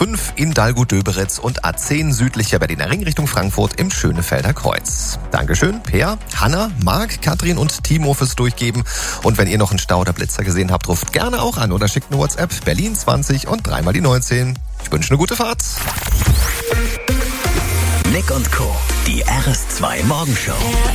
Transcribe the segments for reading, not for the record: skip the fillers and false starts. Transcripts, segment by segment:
A5 in Dalgut-Döberitz und A10 südlicher Berliner Ring Richtung Frankfurt im Schönefelder Kreuz. Dankeschön, Peer, Hanna, Marc, Katrin und Timo fürs Durchgeben. Und wenn ihr noch einen Stau oder Blitzer gesehen habt, ruft gerne auch an oder schickt eine WhatsApp Berlin 20 und 3 mal die 19. Ich wünsche eine gute Fahrt. Nick und Co., die RS2 Morgenshow.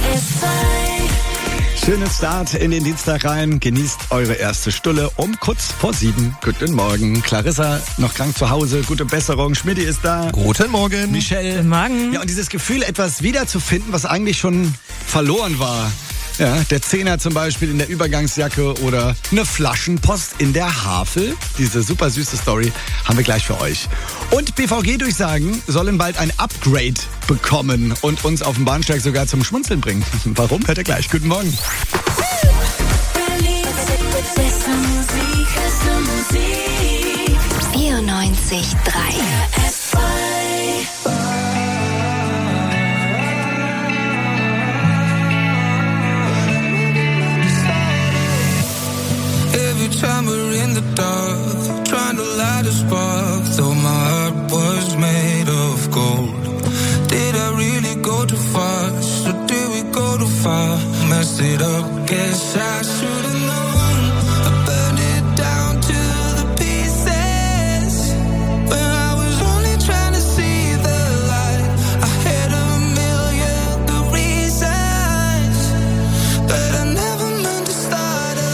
Schönes Start in den Dienstag rein. Genießt eure erste Stulle um kurz vor 7. Guten Morgen. Clarissa noch krank zu Hause. Gute Besserung. Schmidti ist da. Guten Morgen. Michelle. Morgen. Ja, und dieses Gefühl, etwas wiederzufinden, was eigentlich schon verloren war. Ja, der Zehner zum Beispiel in der Übergangsjacke oder eine Flaschenpost in der Havel. Diese super süße Story haben wir gleich für euch. Und BVG-Durchsagen sollen bald ein Upgrade bekommen und uns auf dem Bahnsteig sogar zum Schmunzeln bringen. Warum? Hört ihr gleich. Guten Morgen. 94.3 Every time we're in the dark, trying to light a spark, though my heart was made of gold. Did I really go too fast, or did we go too far? Messed it up, guess I should've known. I burned it down to the pieces, when I was only trying to see the light. I had a million good reasons, but I never meant to start a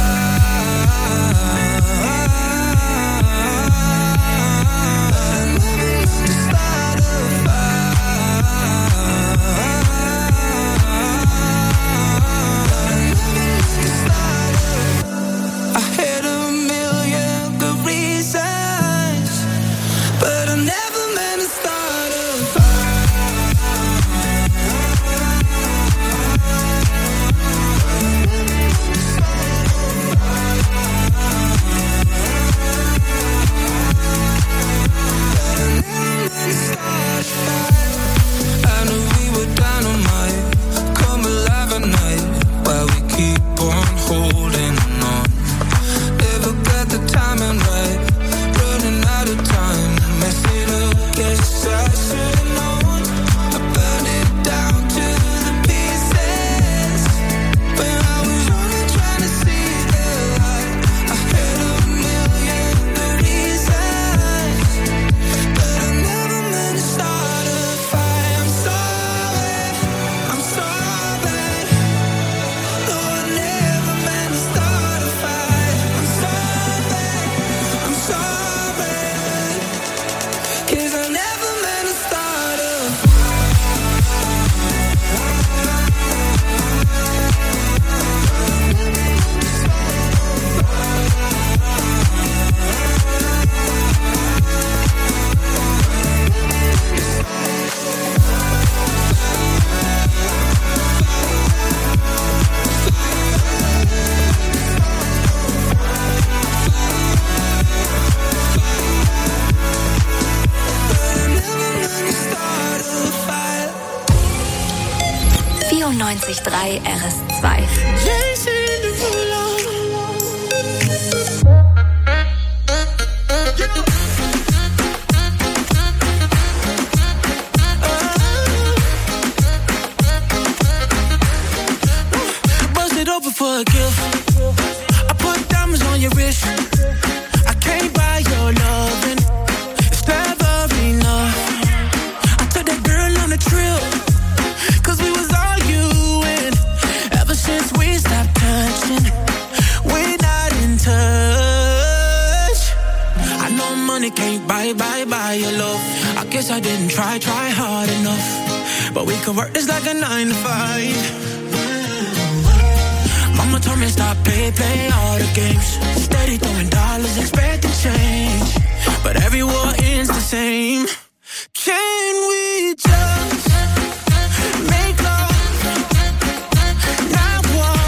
RS2. Bust it open for a gift. I put diamonds on your wrist. I can't buy your loving. It's never enough. I took that girl on a trip. Cause we was arguing. Ever since we stopped touching, we're not in touch. I know money can't buy your love. I guess I didn't try hard enough. But we could work this like a 9 to 5. Mama told me stop, play all the games. Steady throwing dollars, expecting change. But every war ends the same. Can we just make love, not war?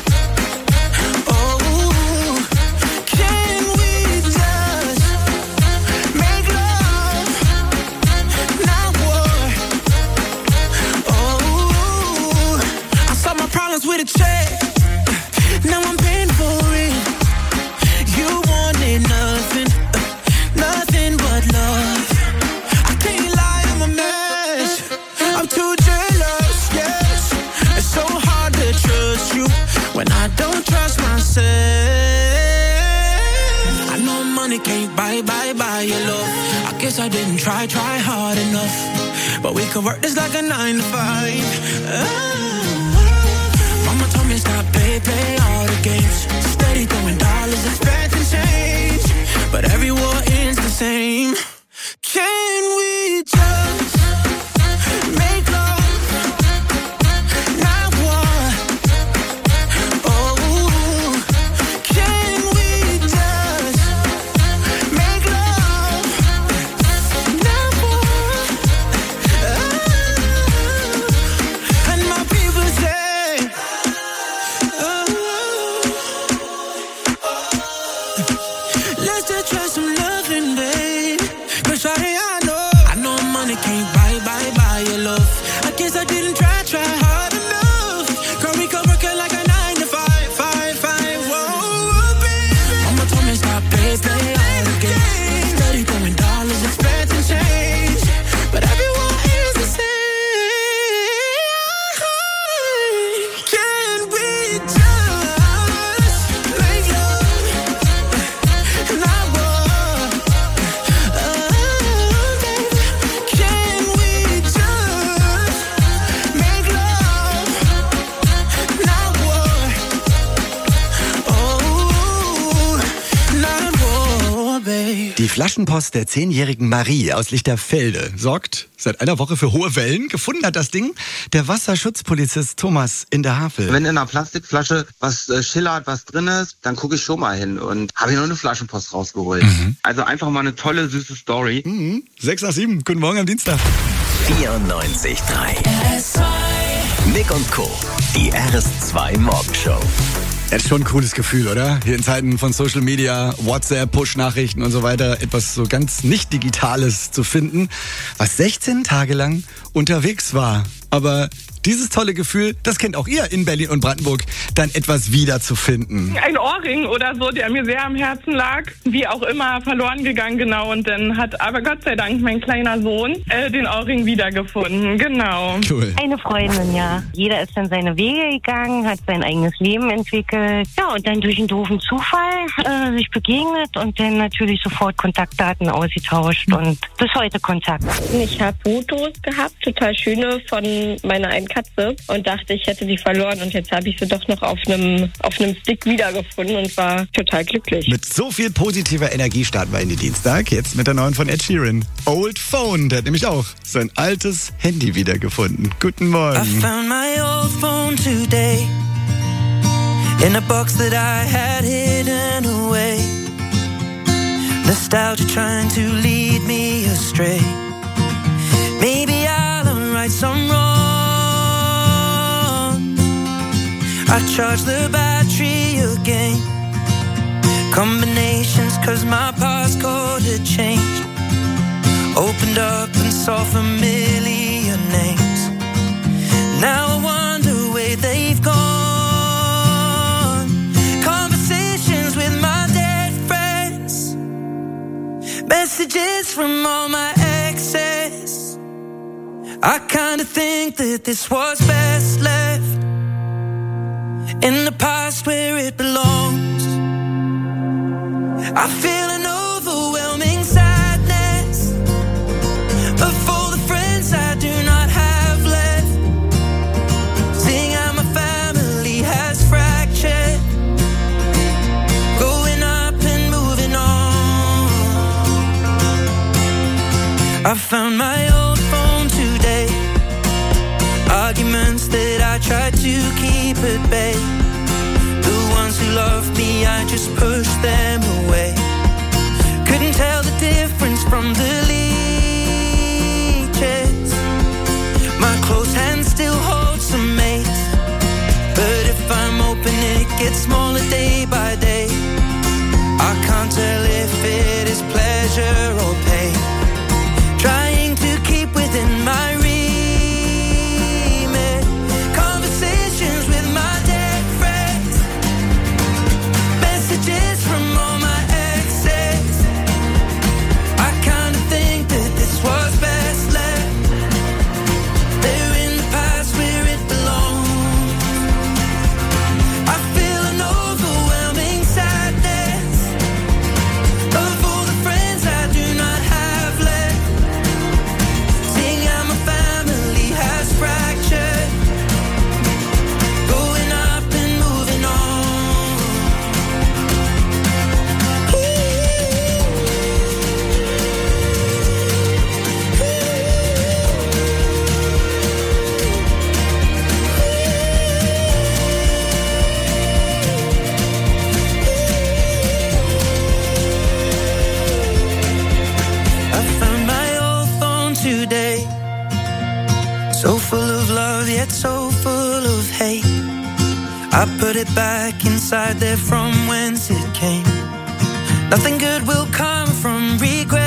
Oh, can we just make love, not war? Oh, I solved my problems with a check. Now I'm paying for it. You wanted nothing, nothing but love. your love. I guess I didn't try hard enough. But we could work this like a 9 to 5. Mama told me stop, play all the games. Steady throwing dollars, expecting change. But every war ends the same. Can we just make love? Not war. Oh, can we just make love? Not war. And my people say, let's just try some loving, babe. 'Cause shawty, I know money can't buy your love. I guess I didn't try hard enough. Girl, we could work it like a 9 to 5. Whoa, baby. Mama told me stop, play all the games. Steady throwing dollars, expecting change. But everyone is the same. Can we just make love? Not war. Can we just make love? Not war. Oh, not war, babe. Die Flaschenpost der 10-jährigen Marie aus Lichterfelde sorgt seit einer Woche für hohe Wellen. Gefunden hat das Ding der Wasserschutzpolizist Thomas in der Havel. Wenn in einer Plastikflasche was schillert, was drin ist, dann gucke ich schon mal hin und habe hier noch eine Flaschenpost rausgeholt. Also einfach mal eine tolle, süße Story. 6 nach 7, guten Morgen am Dienstag. 94,3. Nick und Co. Die RS2 Morgenshow. Das ist schon ein cooles Gefühl, oder? Hier in Zeiten von Social Media, WhatsApp, Push-Nachrichten und so weiter, etwas so ganz nicht Digitales zu finden, was 16 Tage lang unterwegs war. Aber dieses tolle Gefühl, das kennt auch ihr in Berlin und Brandenburg, dann etwas wiederzufinden. Ein Ohrring oder so, der mir sehr am Herzen lag, wie auch immer verloren gegangen, genau. Und dann hat aber Gott sei Dank mein kleiner Sohn den Ohrring wiedergefunden, genau. Cool. Eine Freundin, ja. Jeder ist dann seine Wege gegangen, hat sein eigenes Leben entwickelt. Ja, und dann durch einen doofen Zufall sich begegnet und dann natürlich sofort Kontaktdaten ausgetauscht und bis heute Kontakt. Ich habe Fotos gehabt, total schöne, von meiner einen Katze und dachte, ich hätte die verloren und jetzt habe ich sie doch noch auf einem Stick wiedergefunden und war total glücklich. Mit so viel positiver Energie starten wir in den Dienstag. Jetzt mit der neuen von Ed Sheeran. Old Phone, der hat nämlich auch sein altes Handy wiedergefunden. Guten Morgen. I found my old phone today in a box that I had hidden away. Nostalgia trying to lead me astray. Maybe I'll right some wrong. I charged the battery again. Combinations 'cause my passcode had changed. Opened up and saw familiar names. Now I wonder where they've gone. Conversations with my dead friends. Messages from all my exes. I kinda think that this was best left in the past where it belongs. I feel an overwhelming sadness of all the friends I do not have left. Seeing how my family has fractured, growing up and moving on. I found my old phone today. Arguments that I tried to keep at bay. The ones who loved me, I just pushed them away. Couldn't tell the difference from the leeches. My close hand still holds some mates, but if I'm open it gets smaller day by day. I can't tell if it is pleasure or pain. Trying to keep within my remit. Conversations with my dead friends. Messages from all my exes. I kinda So full of love, yet so full of hate. I put it back inside there from whence it came. Nothing good will come from regretting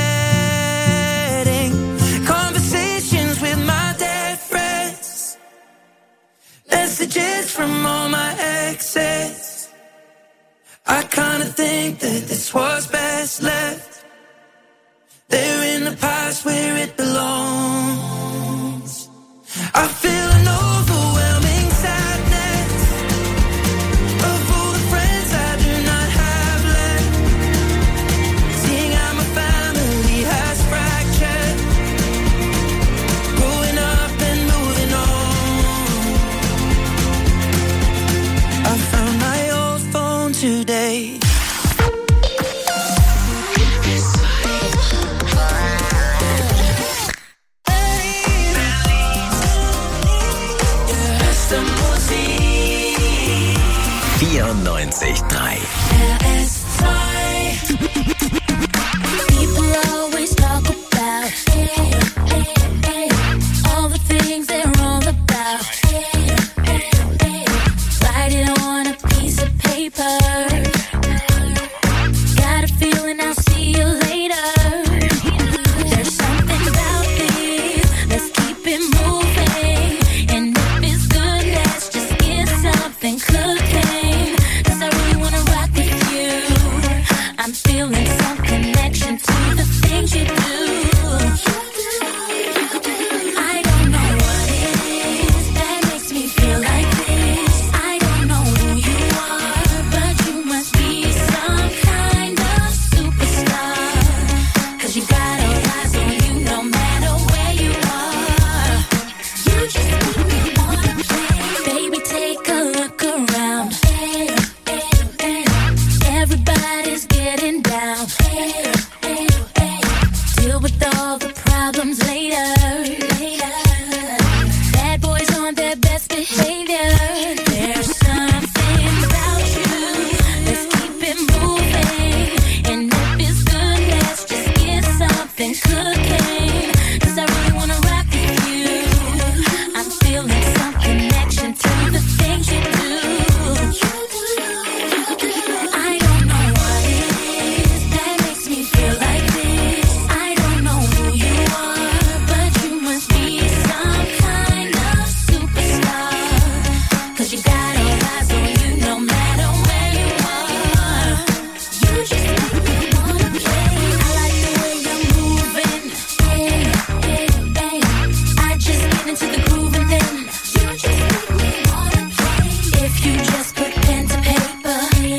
conversations with my dead friends, messages from all my exes. I kinda think that this was best left there in the past where it belongs. I feel an overwhelming sadness of all the friends I do not have left, seeing how my family has fractured, growing up and moving on. I found my old phone today. People always talk about all the things they're wrong about. Write it on a piece of paper. Got a feeling I'll see you later. There's something about this. Let's keep it moving. And if it's good, let's just get something cooking. 'Cause I really wanna rock with you. I'm feeling some connection to the things you do. I don't know what it is that makes me feel like this. I don't know who you are, but you must be some kind of superstar. 'Cause you got all eyes on you no matter where you are. You just make me wanna play. Baby, take a look around. Everybody's getting down. Deal with all the problems later. Bad boys on their best behavior. There's something about you. Let's keep it moving. And if it's good, let's just get something cooking. 'Cause I really wanna rock with you. I'm feeling some connection to the things you do. I don't know what it is that makes me feel like this. I don't know who you are, but you must be some kind of superstar. 'Cause you got all eyes on you no matter where you are. You just make me wanna play. I like the way you're moving. I just get into the groove and then you just make me wanna play. If you just put pen to paper,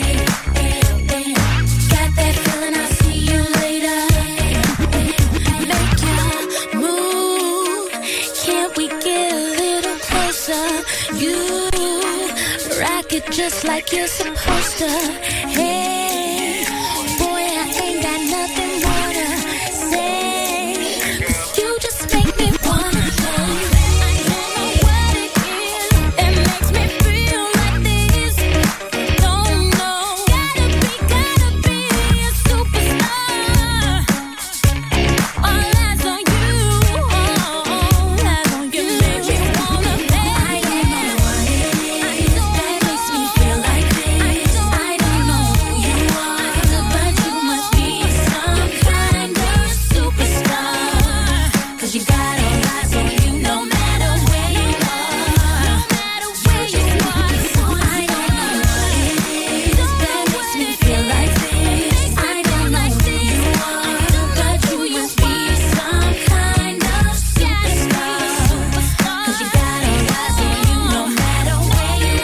got that feeling I'll see you later. Make your move. Can't we get a little closer? You rock it just like you're supposed to. Hey, boy, I ain't got nothing more to say. 'Cause you just make me wanna play. I don't know what it is that makes me feel like this. Don't know. Gotta be a superstar. All eyes on you. All eyes on you. You make me wanna play. I don't know what it is that makes me feel like this. I don't know who you are, but you must be some kind of superstar. 'Cause you got all eyes on you no matter where you are. No matter where you are. I don't know what it is that makes me feel like this. I don't know who you are, but you must be some kind of superstar. 'Cause you got all eyes on you no matter where you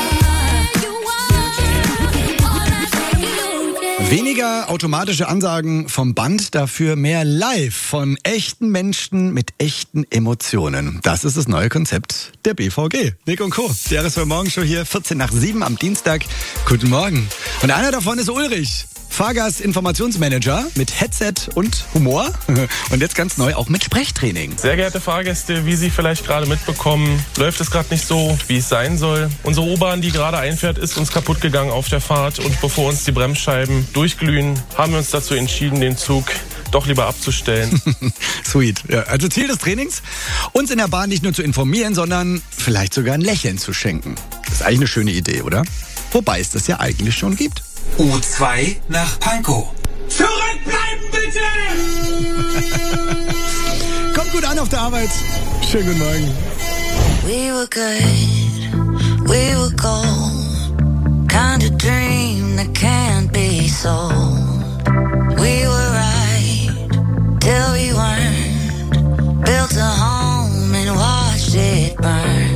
are. Weniger automatische Ansagen vom Band, dafür mehr live von echten Menschen mit echten Emotionen. Das ist das neue Konzept der BVG. Nick und Co. Die RSV Morgenshow hier, 7:14 am Dienstag. Guten Morgen. Und einer davon ist Ulrich. Fahrgastinformationsmanager mit Headset und Humor und jetzt ganz neu auch mit Sprechtraining. Sehr geehrte Fahrgäste, wie Sie vielleicht gerade mitbekommen, läuft es gerade nicht so, wie es sein soll. Unsere U-Bahn, die gerade einfährt, ist uns kaputt gegangen auf der Fahrt und bevor uns die Bremsscheiben durchglühen, haben wir uns dazu entschieden, den Zug doch lieber abzustellen. Sweet. Ja, also Ziel des Trainings, uns in der Bahn nicht nur zu informieren, sondern vielleicht sogar ein Lächeln zu schenken. Das ist eigentlich eine schöne Idee, oder? Wobei es das ja eigentlich schon gibt. U2 nach Pankow. Zurückbleiben bitte! Kommt gut an auf der Arbeit. Schönen guten Morgen. We were good, we were gold. Kind of dream that can't be sold. We were right till we weren't. Built a home and watched it burn.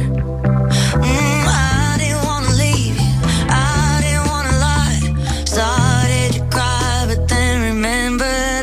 I didn't wanna leave you, I didn't wanna lie. Started to cry, but then remembered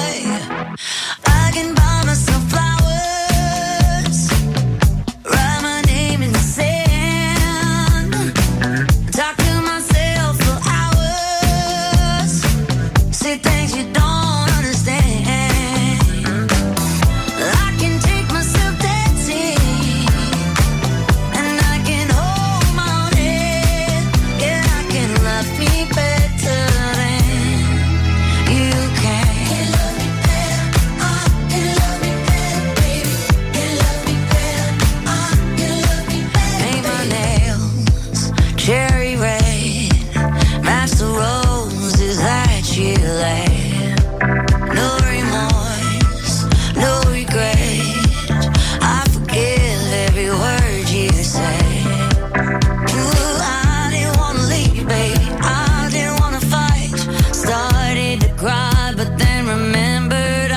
I can buy myself flowers, write my name in the sand, talk to myself for hours, say things you don't understand. I can take myself dancing, and I can hold my own head. Yeah, I can love me better than you can. Can love me better, can love me better, baby. Can love me better, can love me better. Paint my nails cherry red, match the roses that you laid. No remorse, no regret. I forgive every word you say. Ooh, I didn't wanna leave, baby. I didn't wanna fight. Started to cry, but then remembered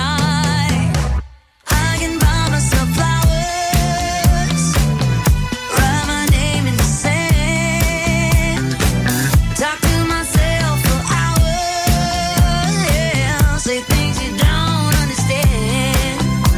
I can buy myself flowers, write my name in the sand, talk to myself for hours, yeah, say things you don't understand.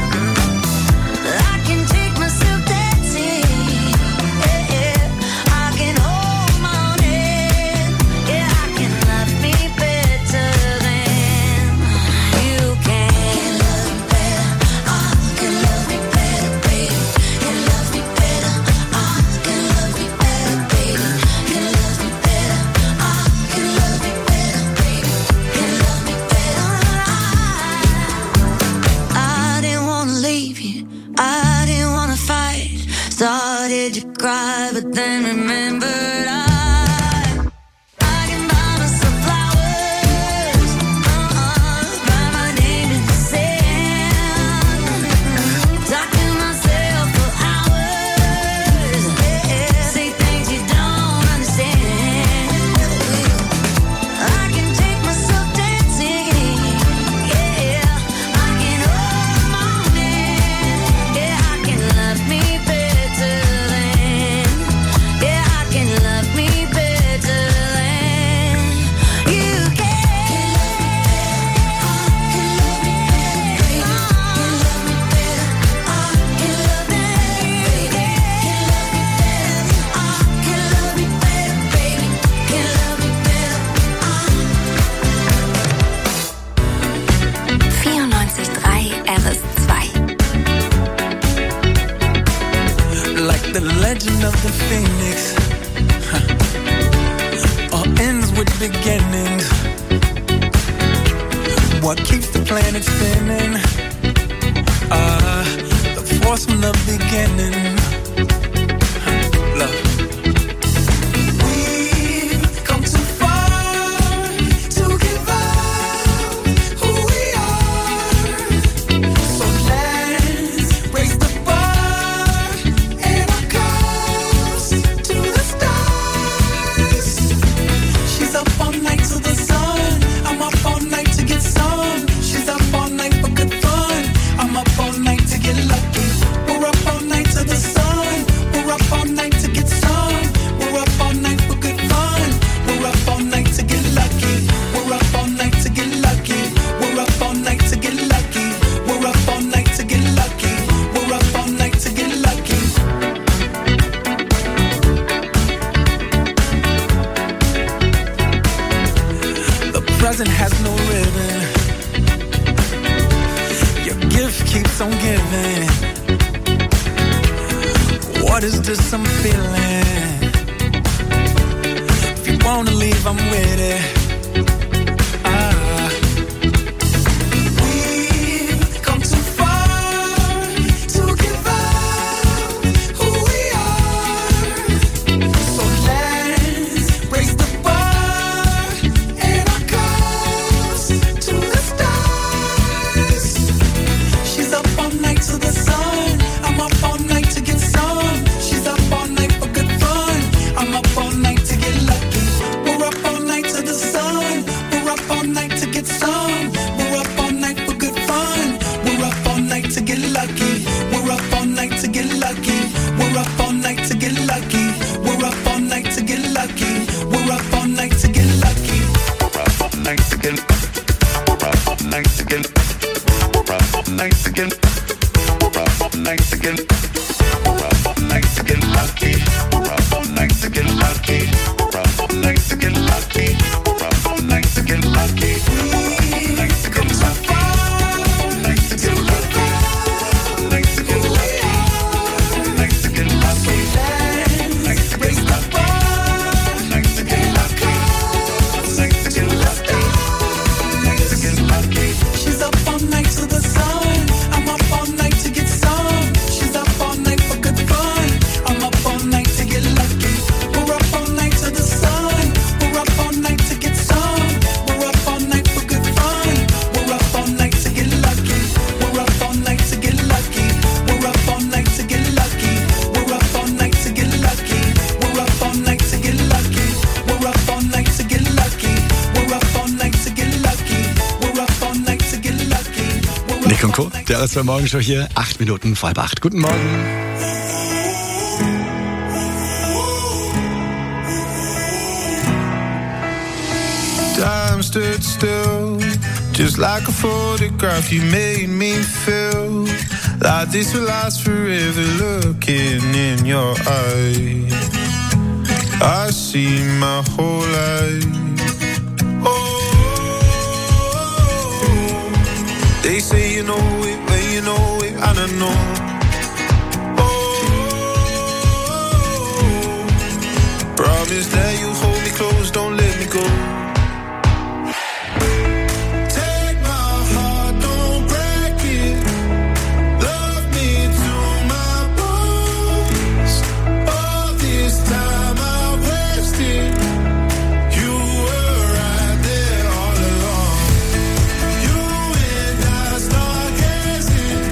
I can take myself dancing, yeah, I can hold my own head, yeah, I can love me better than you can. Can love me better, can love me better, baby. Can love me better, can love me better, baby. Can love me better, can love me better, baby. Can love me better. I didn't wanna leave you, I didn't wanna fight. Started to cry, but then remembered I can buy myself flowers, write my name in the sand, talk to myself for hours, yeah, say things you don't understand. I can take myself dancing, yeah, I can hold my own hand, yeah, I can love me better than, yeah, I can love me better than you can. Can love me better, can love me better, can love me better, baby. Can love me better, can love me better, baby. Can love me better. 94.3 RS2. Like the legend of the phoenix, all ends with beginnings. What keeps the planet spinning? The force from the beginning. Love. We've come too far to give up who we are. So let's raise the bar and our cups to the stars. She's up all night to the sun. I'm up all night to get some. She's up all night for good fun. I'm up all night to get lucky. We're up all night to the sun. We're up all night to get some. We're up all night for good fun. We're up all night to get lucky. We're up all night to get lucky. We're up all night to get lucky. We're up all night to get lucky. We're up all night to get lucky. The present has no ribbon. Your gift keeps on giving. What is this I'm feeling? If you wanna leave, I'm with it. We again. We're up all night to get. We're up all night to get lucky. We're up all night to get lucky. We're up all night to get lucky. We're up all night to get lucky. Nick und Co., der RS2 Morgenshow hier, 8 Minuten vor halb 8. Guten Morgen. Time stood still, just like a photograph. You made me feel like this will last forever. Looking in your eyes, I see my whole life. They say you know it, but you know it, and I know. Promise that you hold me close, don't let me go. Take my heart, don't break it. Love me to my bones. All this time I wasted. You were right there all along. You and I start gazing,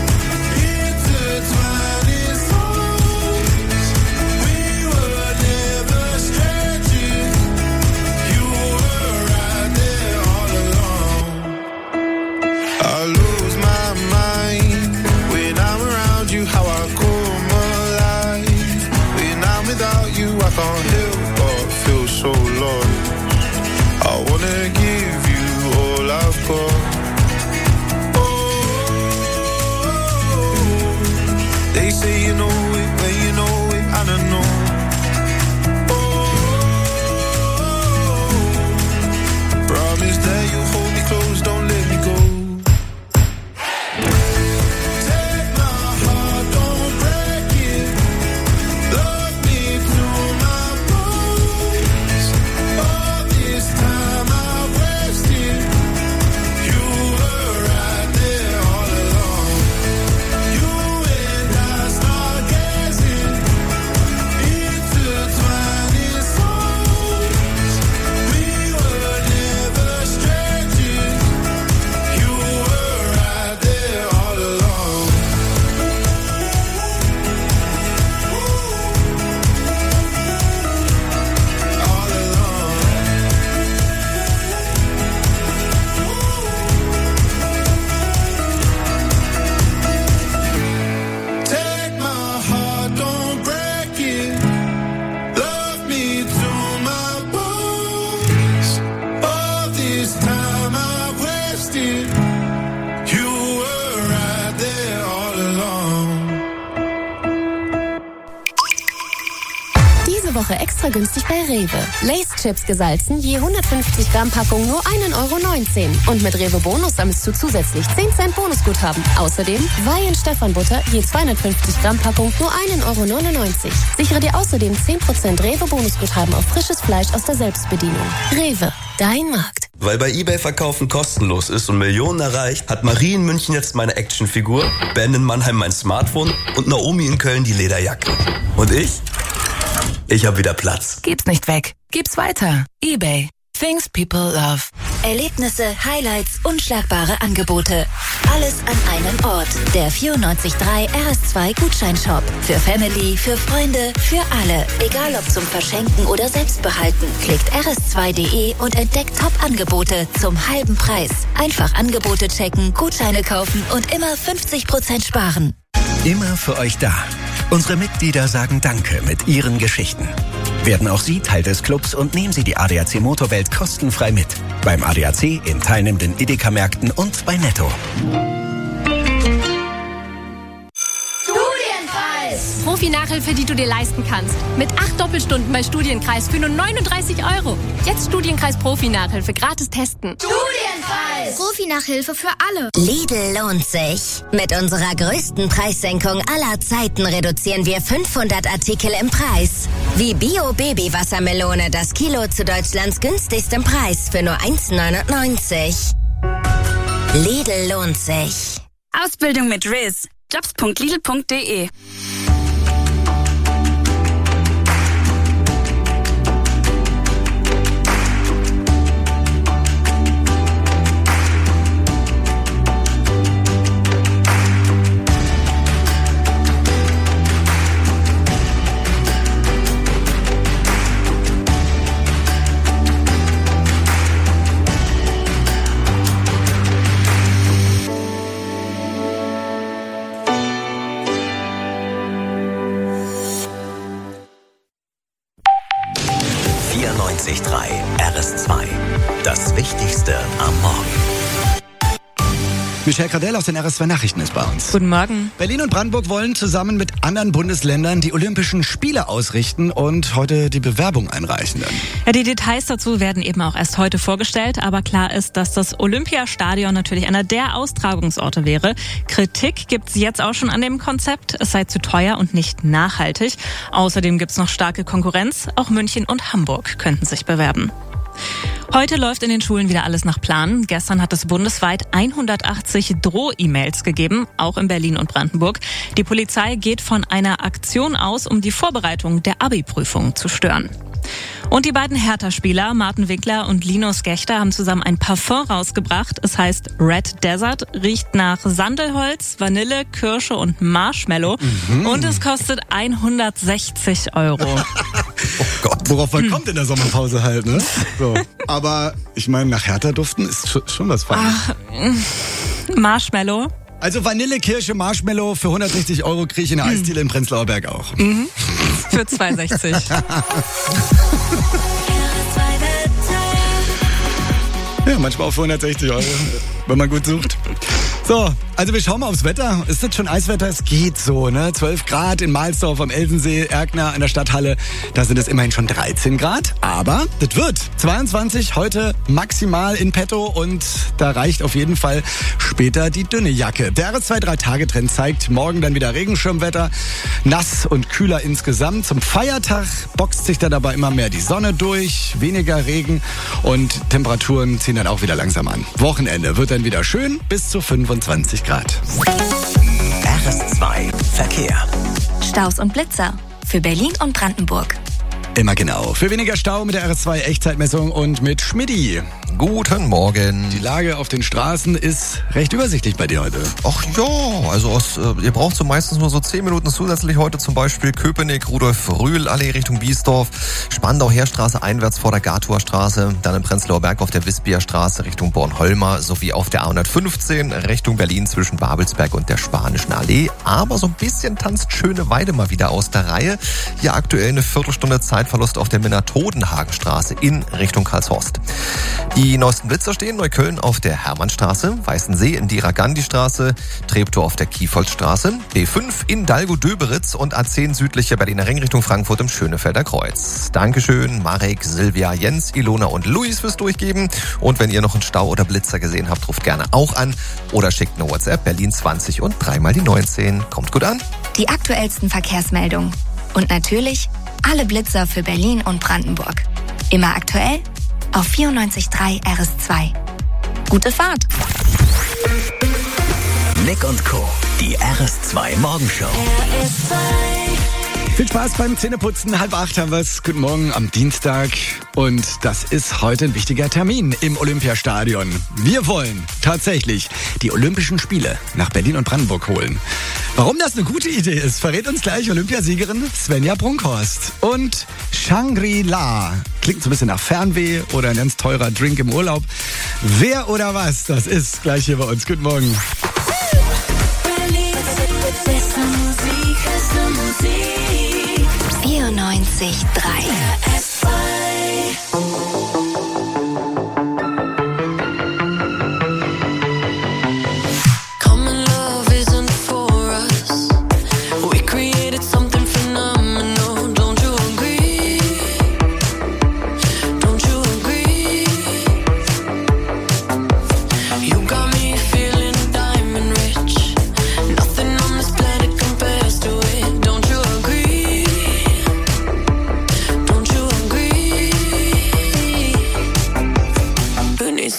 intertwining souls. We were never strangers. You were right there all along. I lose my mind when I'm around you. How I come alive when I'm without you. I can't help but feel so lost. I wanna give you all I've got. They say you know it, but you know it, and I know. Promise that you hold me close, don't let me go. Take my heart, don't break it. Love me to my bones. All this time I wasted. You were right there all along. You and I start gazing, intertwining souls. We were never strangers. You were right there all along. All along. Take my heart, don't break it. Love me to my bones. All this time I wasted. You were right there all along. Diese Woche extra günstig bei Rewe. Lay's Chips gesalzen, je 150 Gramm Packung nur 1,19 € Und mit Rewe Bonus sammelst du zusätzlich 10 Cent Bonusguthaben. Außerdem Weihen Stefan Butter, je 250 Gramm Packung nur 1,99 €. Sichere dir außerdem 10% Rewe Bonusguthaben auf frisches Fleisch aus der Selbstbedienung. Rewe, dein Markt. Weil bei eBay Verkaufen kostenlos ist und Millionen erreicht, hat Marie in München jetzt meine Actionfigur, Ben in Mannheim mein Smartphone und Naomi in Köln die Lederjacke. Und ich? Ich hab wieder Platz. Gib's nicht weg. Gib's weiter. eBay. Things people love. Erlebnisse, Highlights, unschlagbare Angebote. Alles an einem Ort. Der 94.3 RS2 Gutscheinshop. Für Family, für Freunde, für alle. Egal ob zum Verschenken oder Selbstbehalten. Klickt rs2.de und entdeckt Top-Angebote zum halben Preis. Einfach Angebote checken, Gutscheine kaufen und immer 50% sparen. Immer für euch da. Unsere Mitglieder sagen Danke mit ihren Geschichten. Werden auch Sie Teil des Clubs und nehmen Sie die ADAC Motorwelt kostenfrei mit. Beim ADAC, in teilnehmenden Edeka-Märkten und bei Netto. Nachhilfe, die du dir leisten kannst. Mit 8 Doppelstunden bei Studienkreis für nur 39 €. Jetzt Studienkreis Profi-Nachhilfe gratis testen. Studienkreis! Profi-Nachhilfe für alle. Lidl lohnt sich. Mit unserer größten Preissenkung aller Zeiten reduzieren wir 500 Artikel im Preis. Wie Bio-Baby-Wassermelone, das Kilo zu Deutschlands günstigstem Preis für nur 1,99 €. Lidl lohnt sich. Ausbildung mit Riz. Jobs.lidl.de. RS2. Das Wichtigste am Morgen. Michelle Gradell aus den RS2 Nachrichten ist bei uns. Guten Morgen. Berlin und Brandenburg wollen zusammen mit anderen Bundesländern die Olympischen Spiele ausrichten und heute die Bewerbung einreichen dann. Ja, die Details dazu werden eben auch erst heute vorgestellt, aber klar ist, dass das Olympiastadion natürlich einer der Austragungsorte wäre. Kritik gibt's jetzt auch schon an dem Konzept, es sei zu teuer und nicht nachhaltig. Außerdem gibt's noch starke Konkurrenz, auch München und Hamburg könnten sich bewerben. Heute läuft in den Schulen wieder alles nach Plan. Gestern hat es bundesweit 180 Droh-E-Mails gegeben, auch in Berlin und Brandenburg. Die Polizei geht von einer Aktion aus, um die Vorbereitung der Abi-Prüfung zu stören. Und die beiden Hertha-Spieler, Martin Winkler und Linus Gächter, haben zusammen ein Parfum rausgebracht. Es heißt Red Desert, riecht nach Sandelholz, Vanille, Kirsche und Marshmallow. Und es kostet 160 €. Oh Gott. Worauf man kommt in der Sommerpause halt, ne? So. Aber ich meine, nach Hertha duften ist schon was Feines. Marshmallow. Also Vanille, Kirsche, Marshmallow für 160 € kriege ich in der Eisdiele in Prenzlauer Berg auch. Für 2,60. Ja, manchmal auch für 160 €, wenn man gut sucht. So, also wir schauen mal aufs Wetter. Ist das schon Eiswetter? Es geht so, ne? 12 Grad in Mahlsdorf am Elsensee, Erkner an der Stadthalle. Da sind es immerhin schon 13 Grad. Aber das wird 22 heute maximal in petto und da reicht auf jeden Fall später die dünne Jacke. Der RS2 3-Tage-Trend zeigt morgen dann wieder Regenschirmwetter. Nass und kühler insgesamt. Zum Feiertag boxt sich da dabei immer mehr die Sonne durch. Weniger Regen und Temperaturen ziehen dann auch wieder langsam an. Wochenende wird dann wieder schön bis zu 25 Grad. RS2 Verkehr. Staus und Blitzer für Berlin und Brandenburg. Immer genau. Für weniger Stau mit der RS2 Echtzeitmessung und mit Schmidti. Guten Morgen. Die Lage auf den Straßen ist recht übersichtlich bei dir heute. Ach ja, also ihr braucht so meistens nur so 10 Minuten zusätzlich heute, zum Beispiel Köpenick, Rudolf-Rühl-Allee Richtung Biesdorf, Spandau-Heerstraße einwärts vor der Gatower Straße, dann in Prenzlauer Berg auf der Wispia Straße Richtung Bornholmer sowie auf der A115 Richtung Berlin zwischen Babelsberg und der Spanischen Allee. Aber so ein bisschen tanzt Schöneweide mal wieder aus der Reihe. Hier aktuell eine Viertelstunde Zeitverlust auf der Minna-Todenhagenstraße in Richtung Karlshorst. Die neuesten Blitzer stehen Neukölln auf der Hermannstraße, Weißensee in die Ragandi-Straße, Treptow auf der Kiefoldstraße, B5 in Dalgo-Döberitz und A10 südlicher Berliner Ring Richtung Frankfurt im Schönefelder Kreuz. Dankeschön, Marek, Silvia, Jens, Ilona und Luis fürs Durchgeben. Und wenn ihr noch einen Stau oder Blitzer gesehen habt, ruft gerne auch an oder schickt eine WhatsApp Berlin 20 und 3 mal die 19. Kommt gut an. Die aktuellsten Verkehrsmeldungen. Und natürlich alle Blitzer für Berlin und Brandenburg. Immer aktuell auf 94.3 RS2. Gute Fahrt! Nick und Co., die RS2 Morgenshow. Viel Spaß beim Zähneputzen. 7:30 haben wir es. Guten Morgen am Dienstag. Und das ist heute ein wichtiger Termin im Olympiastadion. Wir wollen tatsächlich die Olympischen Spiele nach Berlin und Brandenburg holen. Warum das eine gute Idee ist, verrät uns gleich Olympiasiegerin Svenja Brunkhorst. Und Shangri-La. Klingt so ein bisschen nach Fernweh oder ein ganz teurer Drink im Urlaub. Wer oder was, das ist gleich hier bei uns. Guten Morgen. 94.3 Common love isn't for us. We created something phenomenal.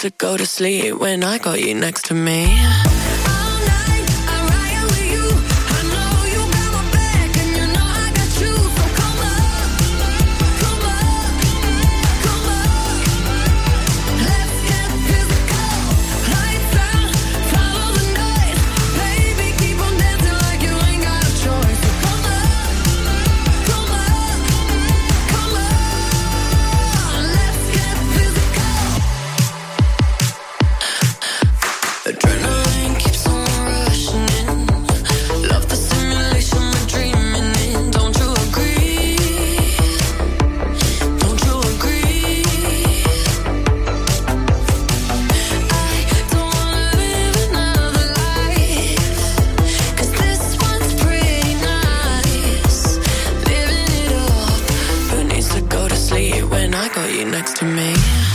to go to sleep when I got you next to me. Adrenaline keeps on rushing in. Love the simulation we're dreaming in. Don't you agree? Don't you agree? I don't wanna live another life, 'cause this one's pretty nice. Living it up. Who needs to go to sleep when I got you next to me?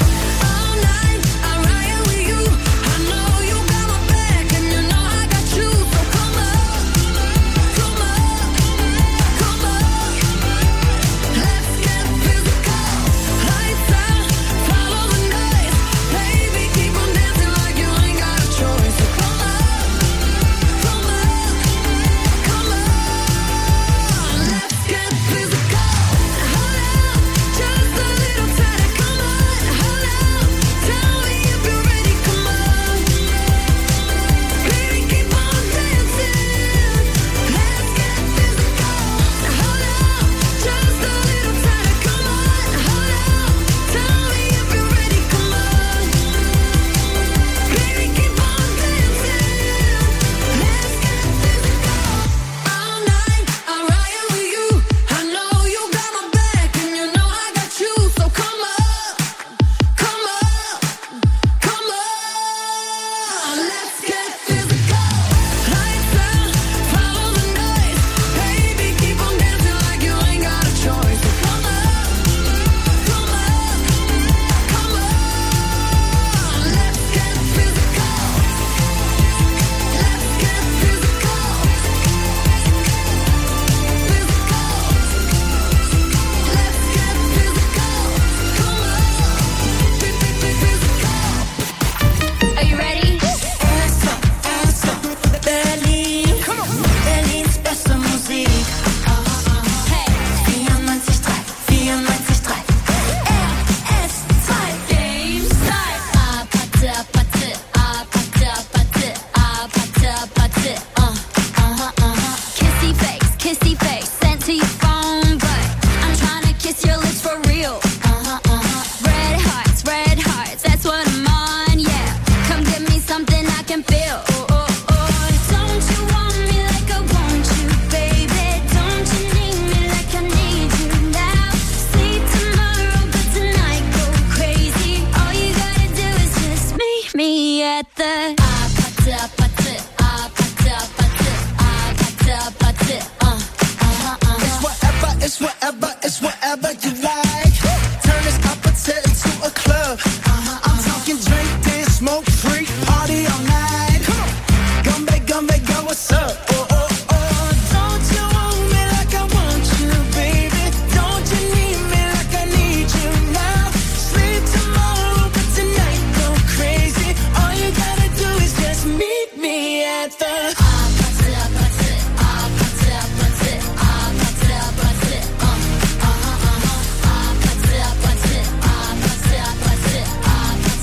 It's whatever you like. Turn this appetite into a club. I'm talking drink, dance, smoke, freak, party all night. Come on, gumbe, go, what's up? Oh, oh, oh. Don't you want me like I want you, baby? Don't you need me like I need you now? Sleep tomorrow, but tonight go crazy. All you gotta do is just meet me at the.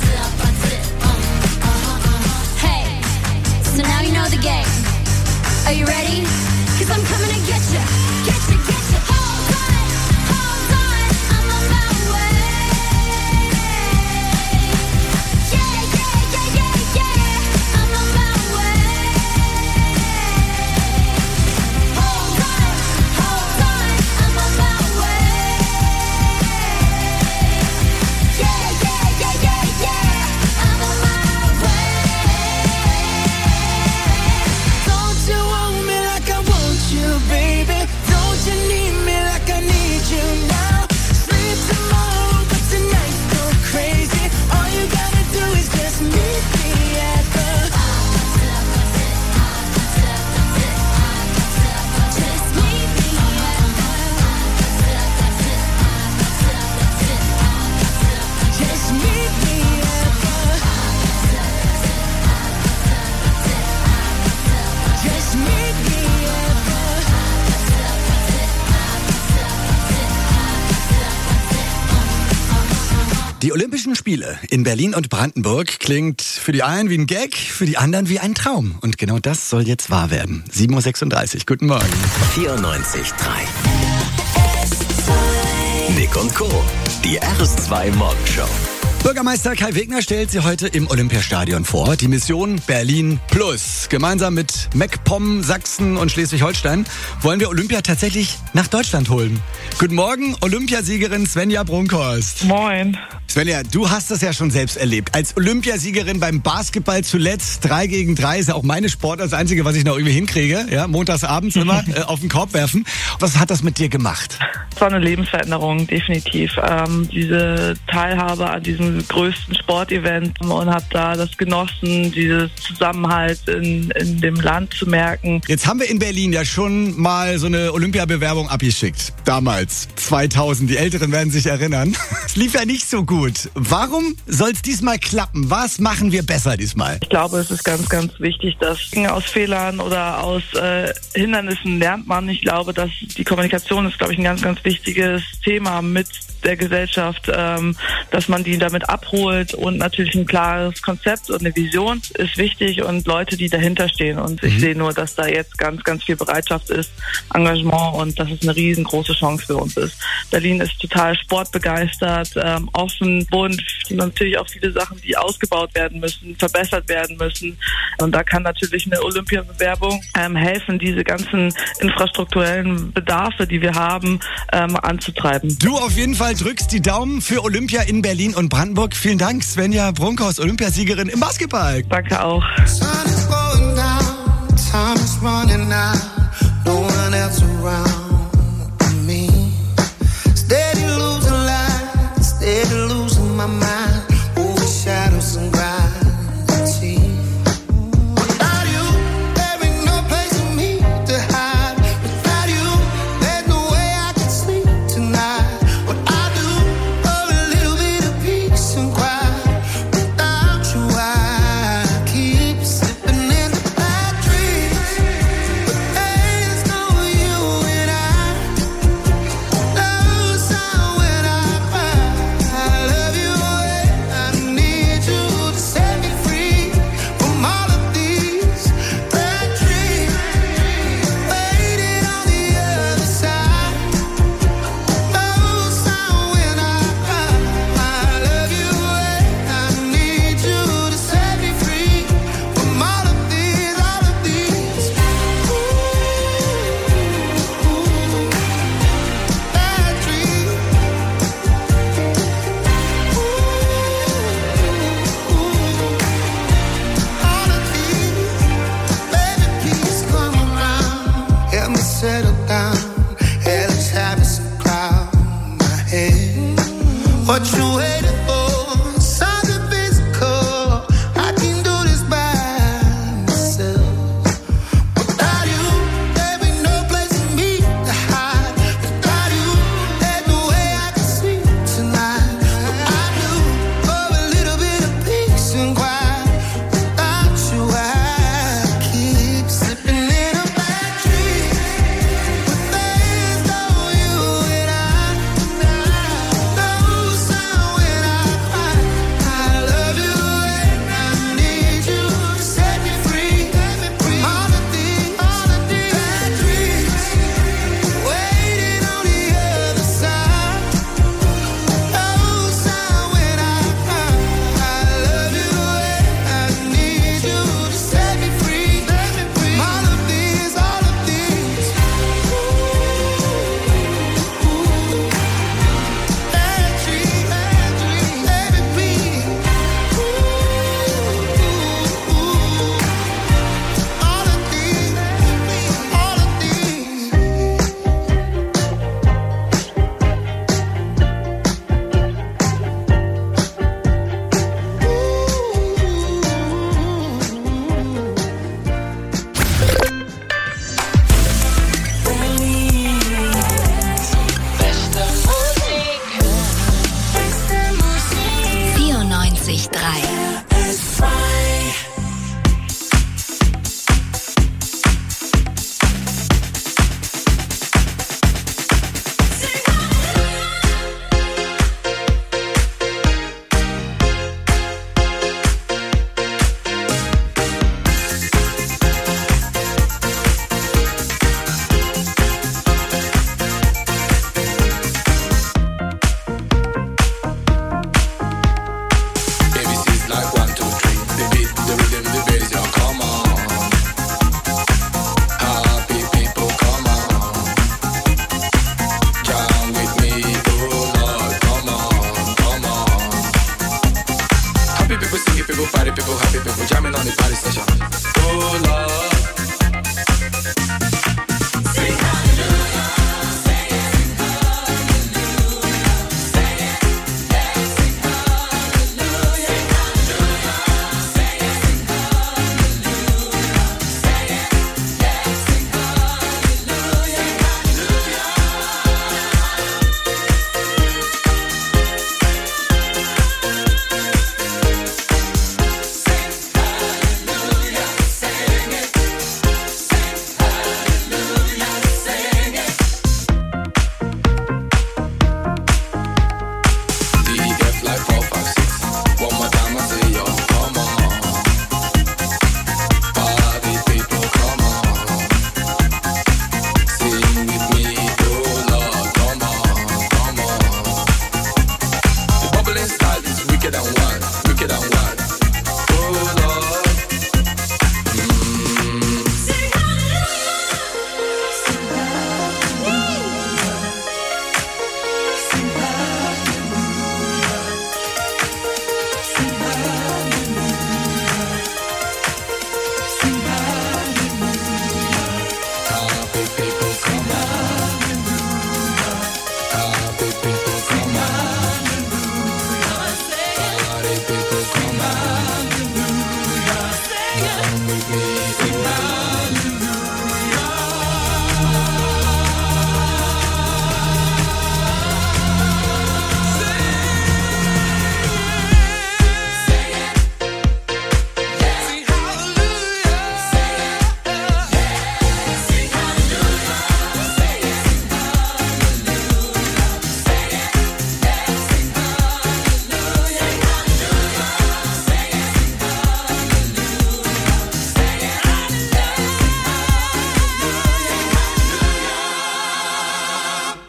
Are you Die Olympischen Spiele in Berlin und Brandenburg klingt für die einen wie ein Gag, für die anderen wie ein Traum. Und genau das soll jetzt wahr werden. 7.36 Uhr, guten Morgen. 94.3 Nick und Co. Die RS2 Morgenshow. Bürgermeister Kai Wegner stellt sie heute im Olympiastadion vor. Die Mission Berlin Plus. Gemeinsam mit MacPom, Sachsen und Schleswig-Holstein wollen wir Olympia tatsächlich nach Deutschland holen. Guten Morgen, Olympiasiegerin Svenja Brunkhorst. Moin. Svenja, du hast das ja schon selbst erlebt. Als Olympiasiegerin beim Basketball zuletzt 3 gegen 3 ist ja auch meine Sport das Einzige, was ich noch irgendwie hinkriege. Ja, montags abends immer auf den Korb werfen. Was hat das mit dir gemacht? Es war eine Lebensveränderung, definitiv. Diese Teilhabe an diesem größten Sportevent und habe da das genossen, dieses Zusammenhalt in dem Land zu merken. Jetzt haben wir in Berlin ja schon mal so eine Olympiabewerbung abgeschickt. Damals, 2000. Die Älteren werden sich erinnern. Es lief ja nicht so gut. Warum soll es diesmal klappen? Was machen wir besser diesmal? Ich glaube, es ist ganz, ganz wichtig, dass aus Fehlern oder aus Hindernissen lernt man. Ich glaube, dass die Kommunikation ist, glaube ich, ein ganz, ganz wichtiges Thema mit der Gesellschaft, dass man die damit abholt und natürlich ein klares Konzept und eine Vision ist wichtig und Leute, die dahinter stehen. Und ich sehe nur, dass da jetzt ganz, ganz viel Bereitschaft ist, Engagement und dass es eine riesengroße Chance für uns ist. Berlin ist total sportbegeistert, offen, bunt, natürlich auch viele Sachen, die ausgebaut werden müssen, verbessert werden müssen. Und da kann natürlich eine Olympiabewerbung helfen, diese ganzen infrastrukturellen Bedarfe, die wir haben, anzutreiben. Du auf jeden Fall drückst die Daumen für Olympia in Berlin und Brandenburg. Vielen Dank, Svenja Brunkhorst, Olympiasiegerin im Basketball. Danke auch.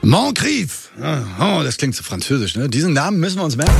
Moncrief. Oh, das klingt so französisch, ne? Diesen Namen müssen wir uns merken.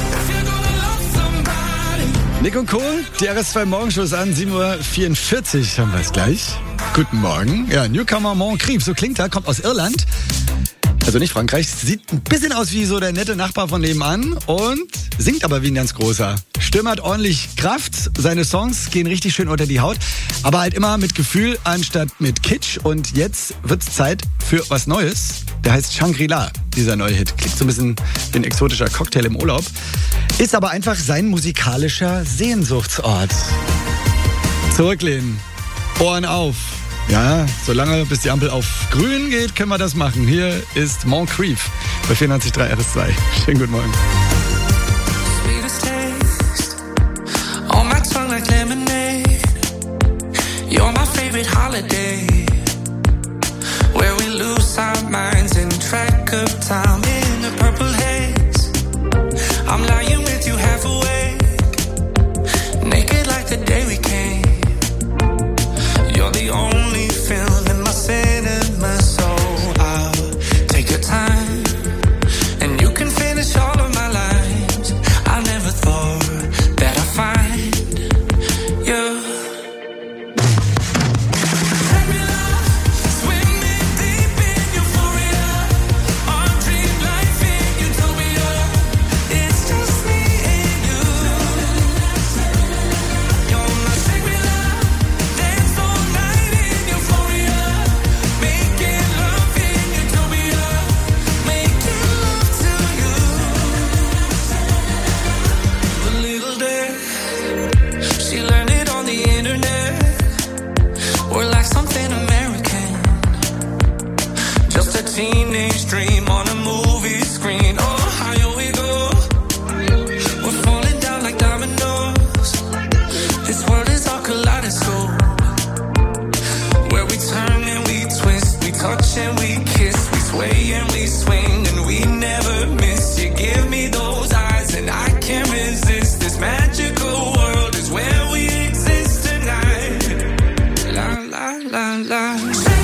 Nick und Cole, die RS2 Morgenshow ist an, 7:44 Uhr haben wir es gleich. Guten Morgen. Ja, Newcomer Moncrief, so klingt er, kommt aus Irland. Also nicht Frankreich, sieht ein bisschen aus wie so der nette Nachbar von nebenan und singt aber wie ein ganz großer. Stimme hat ordentlich Kraft, seine Songs gehen richtig schön unter die Haut, aber halt immer mit Gefühl anstatt mit Kitsch. Und jetzt wird's Zeit für was Neues. Der heißt Shangri-La, dieser neue Hit. Klingt so ein bisschen wie ein exotischer Cocktail im Urlaub. Ist aber einfach sein musikalischer Sehnsuchtsort. Zurücklehnen, Ohren auf. Ja, solange bis die Ampel auf grün geht, können wir das machen. Hier ist Moncrief bei 94.3 RS2. Schönen guten Morgen. Sweetest taste on my tongue like lemonade. You're my favorite holiday, where we lose our minds in track of time in the purple haze. I'm lying with you half awake, naked like the day we came. You're the only film in my cinema, so I'll take your time, and you can finish all of my lines. I never thought that I'd find you. Teenage dream on a movie screen. Oh, higher we go. We're falling down like dominoes. This world is our kaleidoscope, where we turn and we twist, we touch and we kiss, we sway and we swing, and we never miss. You give me those eyes and I can't resist. This magical world is where we exist tonight. La la la la.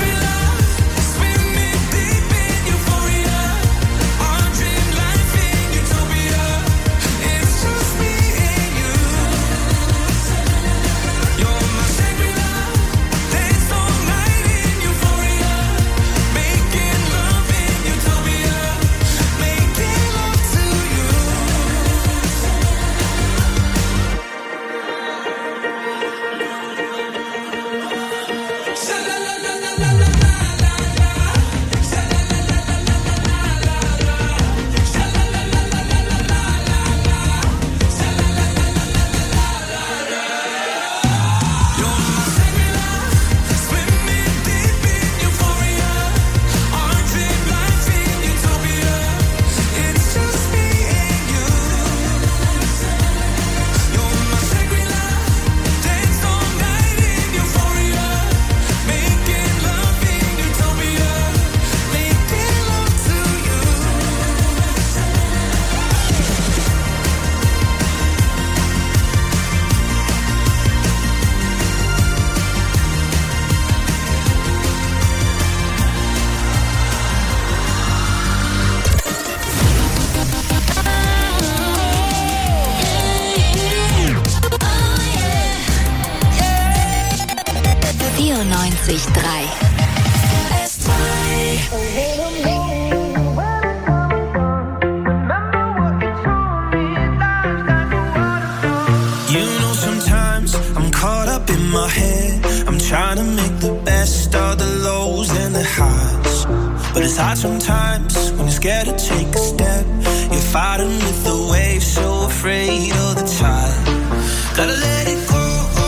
Sometimes when you're scared to take a step, you're fighting with the waves, so afraid of the tide. Gotta let it go.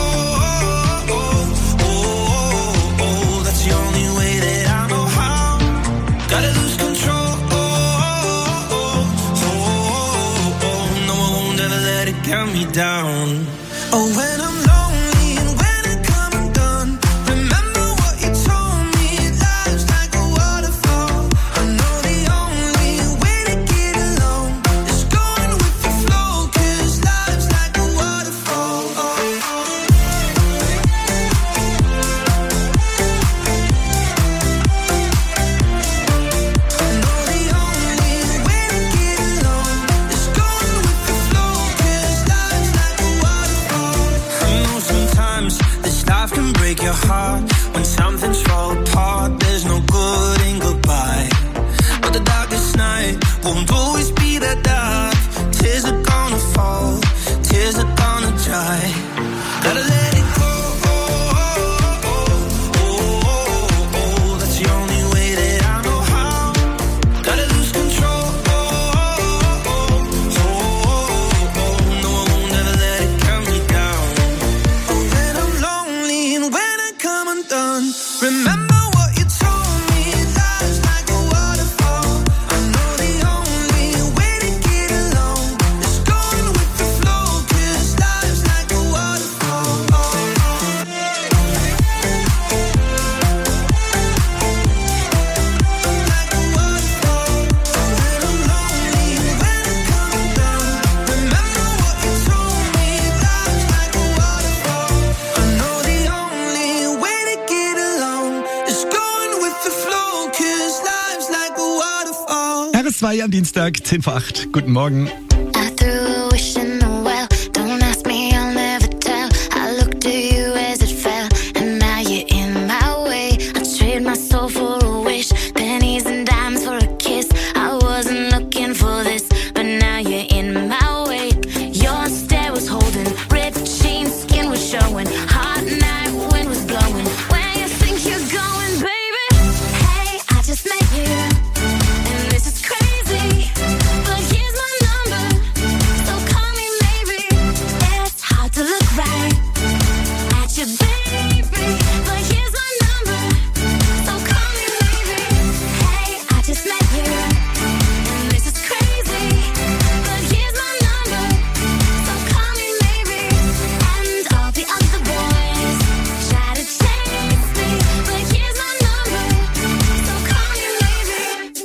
That's the only way that I know how. Gotta lose control. No, I won't ever let it get me down. Oh, when I'm lonely and when I come undone, remember what you told me. Life's like a waterfall. I know the only way to get along is going with the flow, 'cause life's like a waterfall. I know done. Remember what you told me, life's like a waterfall. I know the only way to get along is going with the flow, 'cause life's like a waterfall. Like a waterfall. When I'm lonely, when it comes down, remember what you told me, life's like a waterfall. I know the only way to get along is going with the flow, 'cause life's like a waterfall. RS2 am Dienstag, 10 vor 8. Guten Morgen. I threw a wish in the well. Don't ask me, I'll never tell. I looked at you as it fell, and now you're in my way. I trade my soul for a wish, pennies and dimes for a kiss. I wasn't looking for this, but now you're in my way. Your stare was holding, ripped jeans, skin was showing. Hot night, wind was blowing. Where you think you're going, baby? Hey, I just met you, and this is crazy. But here's my number, so call me maybe. It's hard to look right at you, baby. But here's my number, so call me maybe. Hey, I just met you, and this is crazy. But here's my number, so call me maybe. And all the other boys try to chase me, but here's my number, so call me maybe.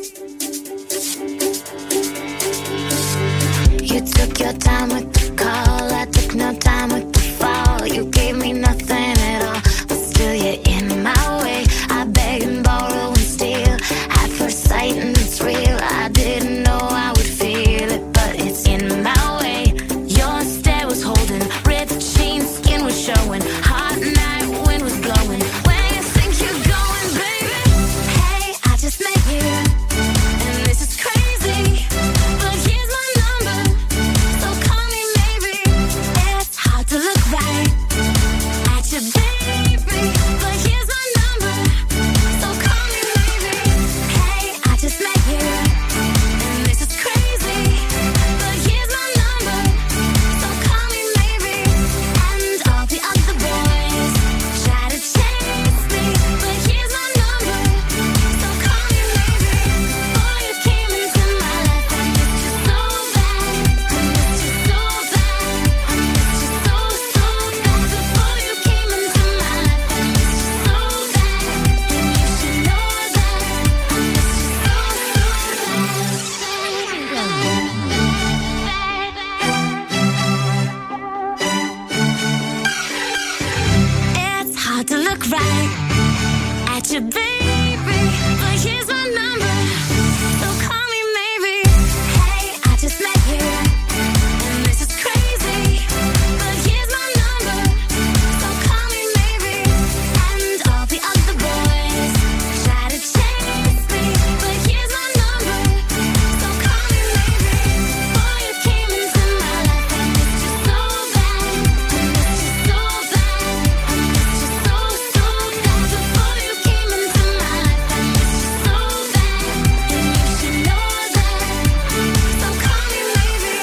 You took your time with the call, I took no time with the fall. You gave me nothing at all, but still you're in my way. I beg and borrow and steal at first sight, and it's real. I didn't know I would feel it, but it's in my way. Your stare was holding, ripped jeans, skin was showing. Hot night, wind was blowing. Where you think you're going, baby? Hey, I just met you, and this is crazy. But here's my number, so call me maybe. It's hard to look right at you, baby. But here's my number, so call me maybe. Hey, I just met you, and this is crazy. But here's my number, so call me maybe. And all the other boys try to chase me, but here's my number, so call me maybe. Boy, you came into my life, I missed you so bad. I missed you so bad. I missed you so, so bad. Before you came into my life, I missed you so bad. And you should know that. I missed you so, It's hard to look right at you, baby. But here's my number, so call me maybe. Hey, I just met you, and this is crazy. But here's my number, so call me maybe. And all the other boys try to chase me, but here's my number, so call me maybe. Boy, you came into my life, I missed you so bad. I missed you so bad. I missed you so, so bad. Before you came into my life, I missed you so bad. And you should know that. So call me maybe.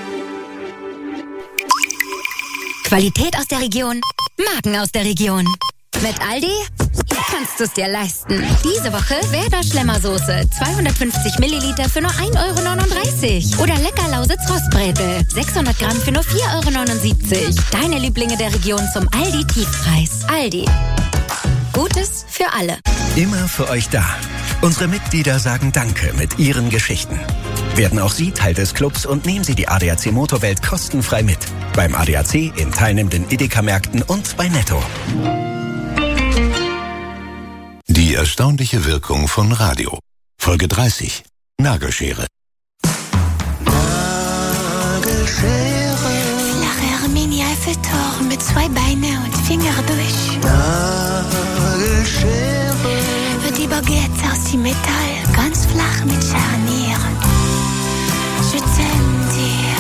Qualität aus der Region, Marken aus der Region. Mit Aldi kannst du es dir leisten. Diese Woche Werder Schlemmersoße, 250 Milliliter für nur 1,39 € Oder Leckerlausitz Rostbrätel, 600 Gramm für nur 4,79 €. Deine Lieblinge der Region zum Aldi-Tiefpreis. Aldi. Gutes für alle. Immer für euch da. Unsere Mitglieder sagen Danke mit ihren Geschichten. Werden auch Sie Teil des Clubs und nehmen Sie die ADAC Motorwelt kostenfrei mit. Beim ADAC, in teilnehmenden Edeka-Märkten und bei Netto. Die erstaunliche Wirkung von Radio. Folge 30. Nagelschere. Flache Mini-Eiffeltoren mit 2 Beine und Finger durch. Wird die Baguette aus dem Metall, ganz flach mit Scharnieren. Je t'aime dir.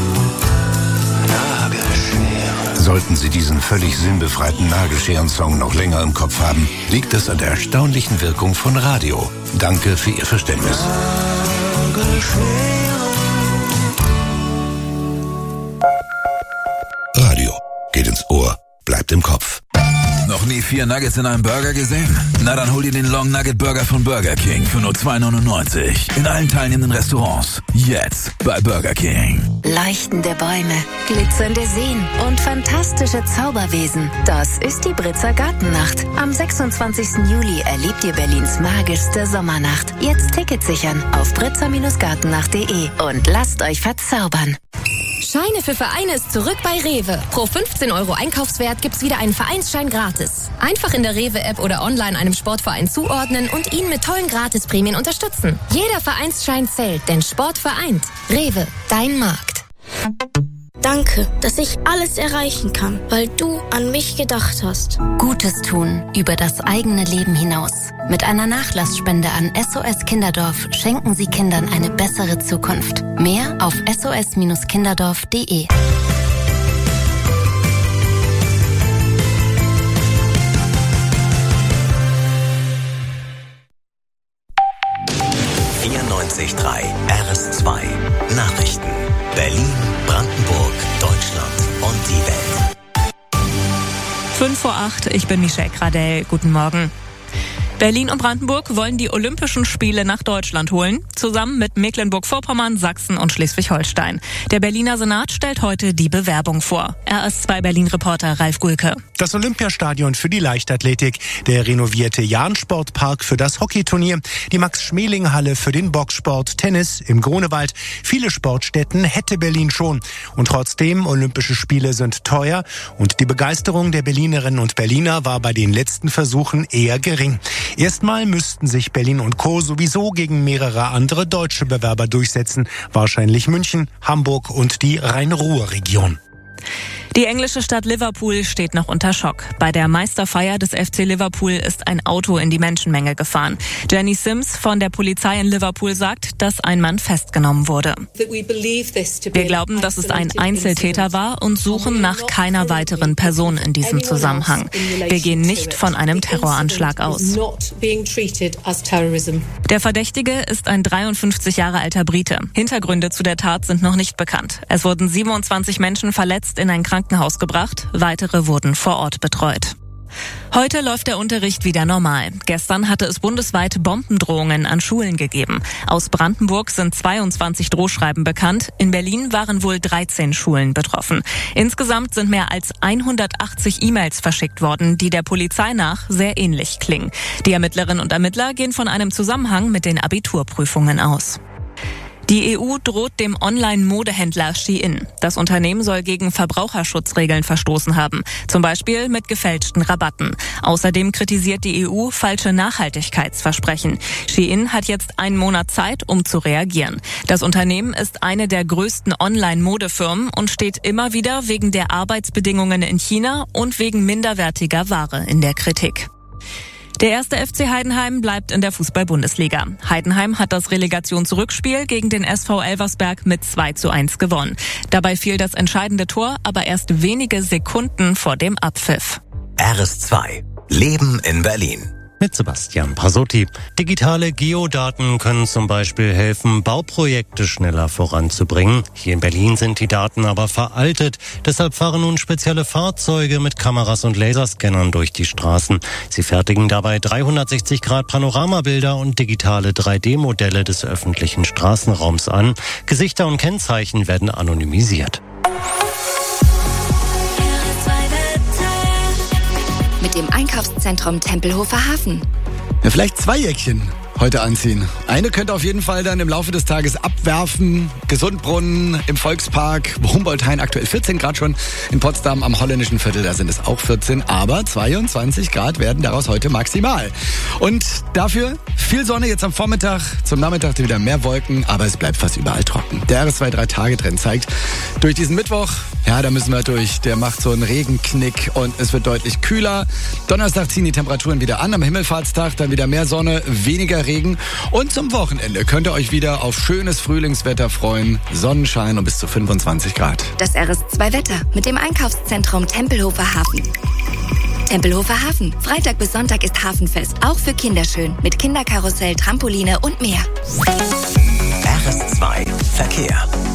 Sollten Sie diesen völlig sinnbefreiten Nagelscheren-Song noch länger im Kopf haben, liegt es an der erstaunlichen Wirkung von Radio. Danke für Ihr Verständnis. Radio geht ins Ohr, bleibt im Kopf. Noch nie nie 4 Nuggets in einem Burger gesehen? Na, dann hol dir den Long Nugget Burger von Burger King für nur $2,99. In allen teilnehmenden Restaurants. Jetzt bei Burger King. Leuchtende Bäume, glitzernde Seen und fantastische Zauberwesen. Das ist die Britzer Gartennacht. Am 26. Juli erlebt ihr Berlins magischste Sommernacht. Jetzt Tickets sichern auf britzer-gartennacht.de und lasst euch verzaubern. Scheine für Vereine ist zurück bei Rewe. Pro 15 € Einkaufswert gibt's wieder einen Vereinsschein gratis. Einfach in der Rewe-App oder online einem Sportverein zuordnen und ihn mit tollen Gratisprämien unterstützen. Jeder Vereinsschein zählt, denn Sport vereint. Rewe, dein Markt. Danke, dass ich alles erreichen kann, weil du an mich gedacht hast. Gutes tun über das eigene Leben hinaus. Mit einer Nachlassspende an SOS Kinderdorf schenken Sie Kindern eine bessere Zukunft. Mehr auf sos-kinderdorf.de. RS2 Nachrichten. Berlin, Brandenburg, Deutschland und die Welt. 7:05, ich bin Michelle Gradell. Guten Morgen. Berlin und Brandenburg wollen die Olympischen Spiele nach Deutschland holen, zusammen mit Mecklenburg-Vorpommern, Sachsen und Schleswig-Holstein. Der Berliner Senat stellt heute die Bewerbung vor. RS2 Berlin-Reporter Ralf Gulke. Das Olympiastadion für die Leichtathletik, der renovierte Jahn-Sportpark für das Hockeyturnier, die Max-Schmeling-Halle für den Boxsport, Tennis im Grunewald. Viele Sportstätten hätte Berlin schon. Und trotzdem, Olympische Spiele sind teuer und die Begeisterung der Berlinerinnen und Berliner war bei den letzten Versuchen eher gering. Erstmal müssten sich Berlin und Co. sowieso gegen mehrere andere deutsche Bewerber durchsetzen. Wahrscheinlich München, Hamburg und die Rhein-Ruhr-Region. Die englische Stadt Liverpool steht noch unter Schock. Bei der Meisterfeier des FC Liverpool ist ein Auto in die Menschenmenge gefahren. Jenny Sims von der Polizei in Liverpool sagt, dass ein Mann festgenommen wurde. Wir glauben, dass es ein Einzeltäter war und suchen nach keiner weiteren Person in diesem Zusammenhang. Wir gehen nicht von einem Terroranschlag aus. Der Verdächtige ist ein 53 Jahre alter Brite. Hintergründe zu der Tat sind noch nicht bekannt. Es wurden 27 Menschen verletzt in ein Krankenhaus gebracht, weitere wurden vor Ort betreut. Heute läuft der Unterricht wieder normal. Gestern hatte es bundesweit Bombendrohungen an Schulen gegeben. Aus Brandenburg sind 22 Drohschreiben bekannt. In Berlin waren wohl 13 Schulen betroffen. Insgesamt sind mehr als 180 E-Mails verschickt worden, die der Polizei nach sehr ähnlich klingen. Die Ermittlerinnen und Ermittler gehen von einem Zusammenhang mit den Abiturprüfungen aus. Die EU droht dem Online-Modehändler Shein. Das Unternehmen soll gegen Verbraucherschutzregeln verstoßen haben, zum Beispiel mit gefälschten Rabatten. Außerdem kritisiert die EU falsche Nachhaltigkeitsversprechen. Shein hat jetzt einen Monat Zeit, um zu reagieren. Das Unternehmen ist eine der größten Online-Modefirmen und steht immer wieder wegen der Arbeitsbedingungen in China und wegen minderwertiger Ware in der Kritik. Der erste FC Heidenheim bleibt in der Fußball-Bundesliga. Heidenheim hat das Relegationsrückspiel gegen den SV Elversberg mit 2:1 gewonnen. Dabei fiel das entscheidende Tor aber erst wenige Sekunden vor dem Abpfiff. RS2 Leben in Berlin. Mit Sebastian Pasotti. Digitale Geodaten können zum Beispiel helfen, Bauprojekte schneller voranzubringen. Hier in Berlin sind die Daten aber veraltet. Deshalb fahren nun spezielle Fahrzeuge mit Kameras und Laserscannern durch die Straßen. Sie fertigen dabei 360-Grad-Panoramabilder und digitale 3D-Modelle des öffentlichen Straßenraums an. Gesichter und Kennzeichen werden anonymisiert. Mit dem Einkaufszentrum Tempelhofer Hafen. Ja, vielleicht 2 Jäckchen heute anziehen. Eine könnte auf jeden Fall dann im Laufe des Tages abwerfen. Gesundbrunnen im Volkspark, Humboldt-Hain aktuell 14 Grad schon. In Potsdam am Holländischen Viertel, da sind es auch 14. Aber 22 Grad werden daraus heute maximal. Und dafür viel Sonne jetzt am Vormittag. Zum Nachmittag wieder mehr Wolken, aber es bleibt fast überall trocken. Der RS2 3-Tage-Trend zeigt, durch diesen Mittwoch, ja, da müssen wir durch. Der macht so einen Regenknick und es wird deutlich kühler. Donnerstag ziehen die Temperaturen wieder an. Am Himmelfahrtstag dann wieder mehr Sonne, weniger Regen. Und zum Wochenende könnt ihr euch wieder auf schönes Frühlingswetter freuen. Sonnenschein und bis zu 25 Grad. Das RS2-Wetter mit dem Einkaufszentrum Tempelhofer Hafen. Tempelhofer Hafen. Freitag bis Sonntag ist Hafenfest. Auch für Kinder schön. Mit Kinderkarussell, Trampoline und mehr. RS2 Verkehr.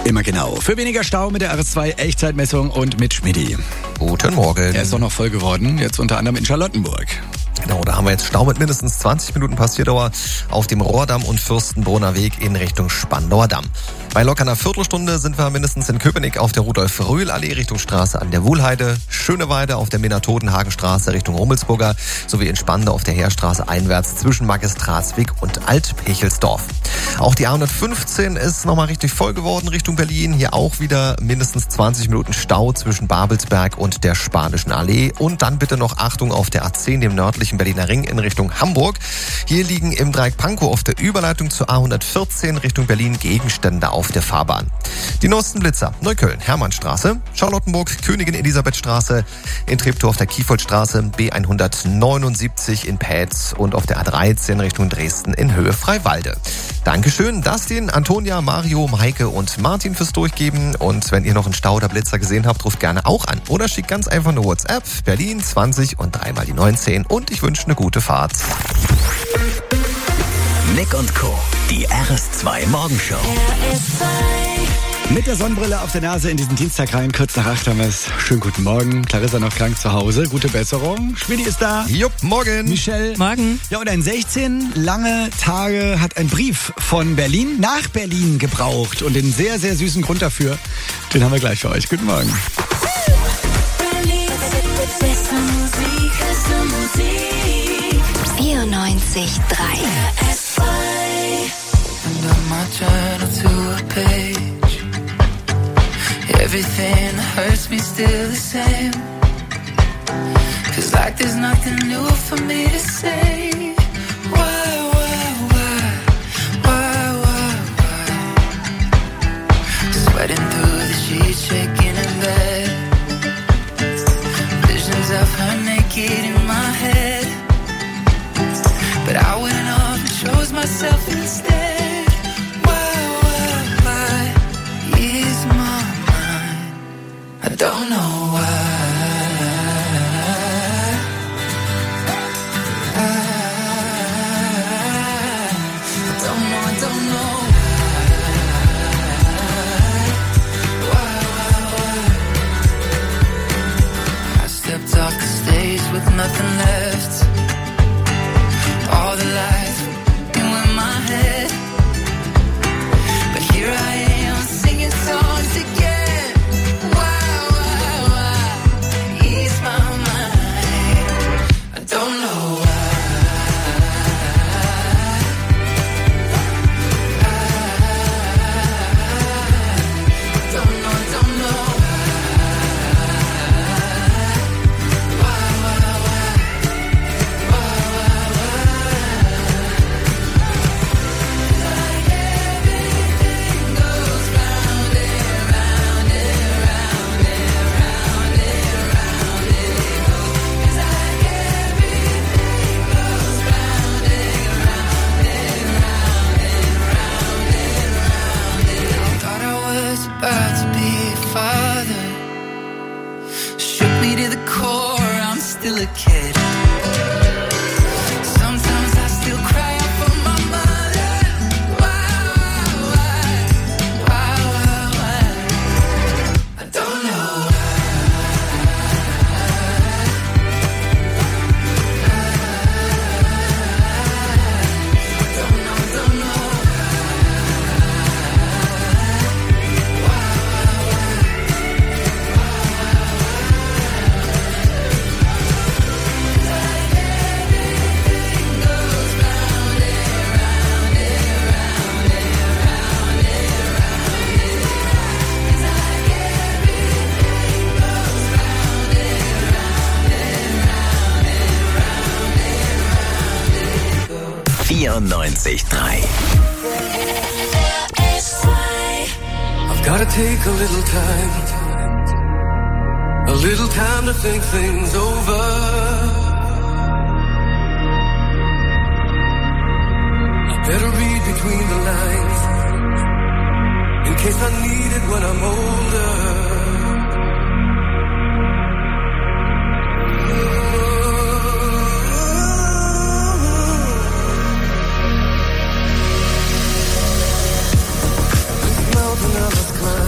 Immer genau. Für weniger Stau mit der RS2 Echtzeitmessung und mit Schmidti. Guten Morgen. Er ist doch noch voll geworden, jetzt unter anderem in Charlottenburg. Genau, da haben wir jetzt Stau mit mindestens 20 Minuten Passierdauer auf dem Rohrdamm und Fürstenbrunner Weg in Richtung Spandauer Damm. Bei locker einer Viertelstunde sind wir mindestens in Köpenick auf der Rudolf-Röhl-Allee Richtung Straße an der Wuhlheide, Schöneweide auf der Minna-Totenhagen-Straße Richtung Rummelsburger sowie in Spandau auf der Heerstraße einwärts zwischen Magistratsweg und Alt-Pechelsdorf. Auch die A115 ist nochmal richtig voll geworden Richtung Berlin. Hier auch wieder mindestens 20 Minuten Stau zwischen Babelsberg und der Spanischen Allee. Und dann bitte noch Achtung auf der A10, dem nördlichen Berliner Ring in Richtung Hamburg. Hier liegen im Dreieck Pankow auf der Überleitung zur A114 Richtung Berlin Gegenstände auf der Fahrbahn. Die neuesten Blitzer: Neukölln, Hermannstraße, Charlottenburg, Königin Elisabethstraße, in Treptow auf der Kiefoldstraße, B179 in Pätz und auf der A13 Richtung Dresden in Höhe Freiwalde. Dankeschön, Dustin, Antonia, Mario, Maike und Martin fürs Durchgeben. Und wenn ihr noch einen Stau oder Blitzer gesehen habt, ruft gerne auch an oder schickt ganz einfach eine WhatsApp. Berlin 20 und 3 mal die 19. Und ich wünsche eine gute Fahrt. Nick und Co., die RS2 Morgenshow. Mit der Sonnenbrille auf der Nase in diesen Dienstag rein, kurz nach 8 haben wir es. Schönen guten Morgen. Clarissa noch krank zu Hause. Gute Besserung. Schmidti ist da. Jupp, morgen. Michelle. Morgen. Ja, und ein 16 lange Tage hat ein Brief von Berlin nach Berlin gebraucht. Und den sehr, sehr süßen Grund dafür, den haben wir gleich für euch. Guten Morgen. Beste Musik, beste Musik. 94.3 And on my journal to a page, everything that hurts me still the same. Feels like there's nothing new for me to say. Why? Sweating through the sheets, shaking in bed. Visions of her naked in my head. But I went off and chose myself instead. Why is my mind? I don't know why. I don't know why. I stepped off the stage with nothing left. All the lights were in my head, but here I am singing songs again. Why ease my mind? I don't know why. I don't know. Thought I was about to be a father. Shook me to the core, I'm still a kid. Sometimes I still cry out for my mother. Why? I don't know don't know. I've gotta take a little time to think things over. I better read between the lines in case I need it when I'm older. This mountain I must climb.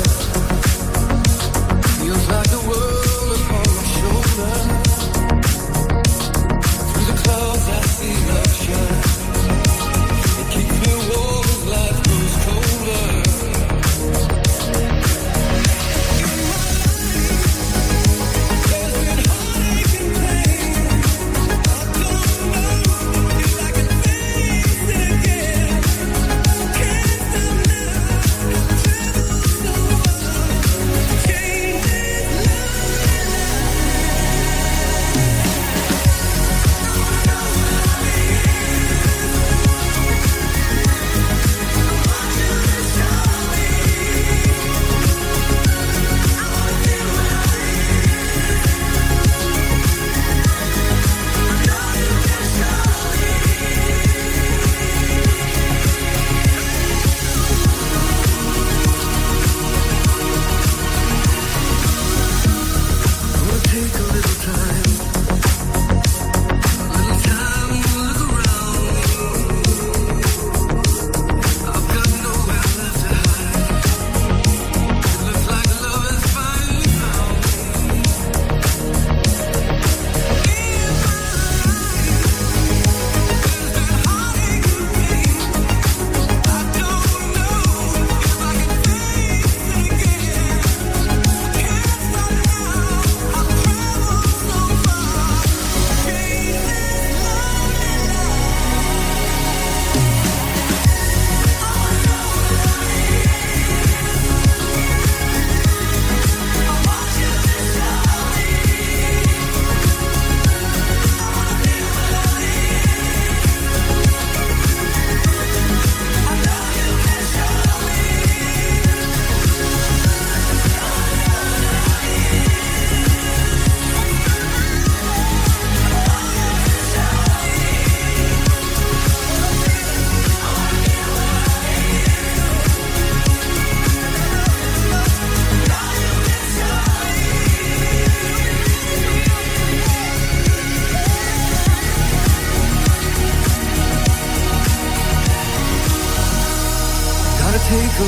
take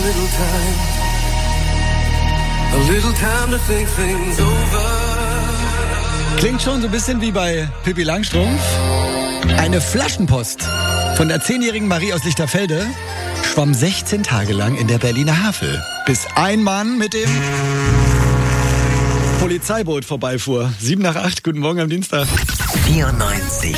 a little time to think things over. Klingt schon so ein bisschen wie bei Pippi Langstrumpf. Eine Flaschenpost von der 10-jährigen Marie aus Lichterfelde schwamm 16 Tage lang in der Berliner Havel, bis ein Mann mit dem Polizeiboot vorbeifuhr. 7:08, guten Morgen am Dienstag. 94.3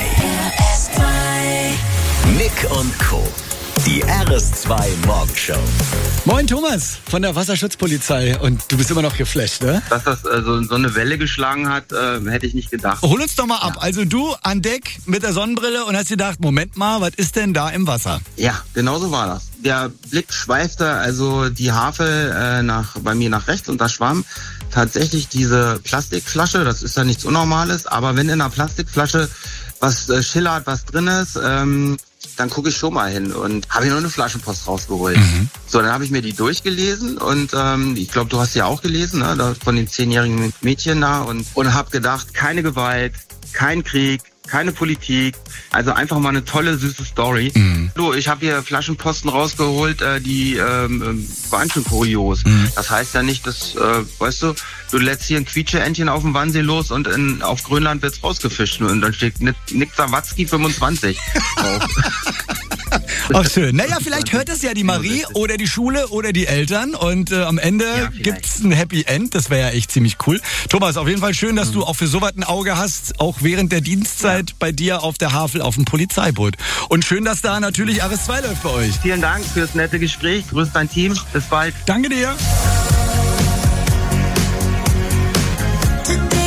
Nick und Co. Die RS2 Morgenshow. Moin Thomas von der Wasserschutzpolizei. Und du bist immer noch geflasht, ne? Dass das so eine Welle geschlagen hat, hätte ich nicht gedacht. Hol uns doch mal ab. Also du an Deck mit der Sonnenbrille und hast gedacht, Moment mal, was ist denn da im Wasser? Ja, genau so war das. Der Blick schweifte also die Havel bei mir nach rechts und da schwamm tatsächlich diese Plastikflasche. Das ist ja nichts Unnormales, aber wenn in einer Plastikflasche was schillert, was drin ist, dann gucke ich schon mal hin und habe hier noch eine Flaschenpost rausgeholt. So, dann habe ich mir die durchgelesen und ich glaube, du hast ja auch gelesen, ne, da von den 10-jährigen Mädchen da und habe gedacht, keine Gewalt, kein Krieg, keine Politik, also einfach mal eine tolle, süße Story. Du, ich habe hier Flaschenposten rausgeholt, die waren schon kurios. Das heißt ja nicht, dass, weißt du lässt hier ein Quietscheentchen auf dem Wannsee los und auf Grönland wird's rausgefischt und dann steht Nick Sawatzki 25 drauf. Ach schön. Naja, vielleicht hört es ja die Marie oder die Schule oder die Eltern und am Ende gibt's ein Happy End. Das wäre ja echt ziemlich cool. Thomas, auf jeden Fall schön, dass du auch für sowas ein Auge hast, auch während der Dienstzeit bei dir auf der Havel auf dem Polizeiboot. Und schön, dass da natürlich RS2 läuft bei euch. Vielen Dank fürs nette Gespräch. Grüß dein Team. Bis bald. Danke dir. Today